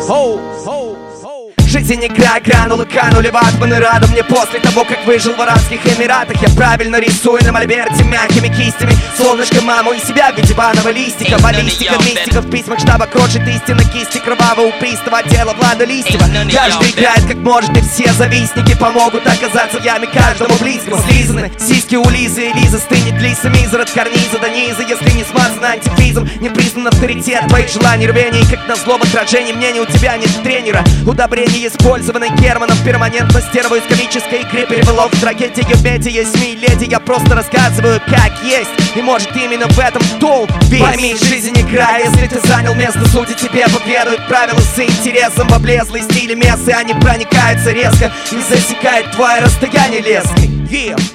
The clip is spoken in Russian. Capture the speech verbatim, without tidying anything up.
Жизнь игра, гранулы канули в ад. Рада мне после того, как выжил в Арабских Эмиратах. Я правильно рисую на мольберте мягкими кистями солнышко, маму и себя в виде банного листика. Баллистика, мистика в письмах штаба крочит истина. Кисти кровавого убийства, дело Влада Листьева. Каждый играет как может, и все завистники помогут оказаться в яме каждому близкому. Слизаны сиськи у Лизы, и Лиза стынет лиса мизер от карниза до низа. Если не смазано антифризом, не признан авторитет твоих желаний, рвений. Как назло в отражении мнений у тебя нет тренера. Удобрение использованный Германом перманентно стерву из комической игры перевело в трагедию медиа, СМИ, леди. Я просто рассказываю как есть, и может именно в этом толк весь. Пойми, жизнь игра, если ты занял место, судьи тебе поведают правила с интересом в облезлой стиле мессы. Они проникаются резко и засекают твое расстояние леской. Yeah.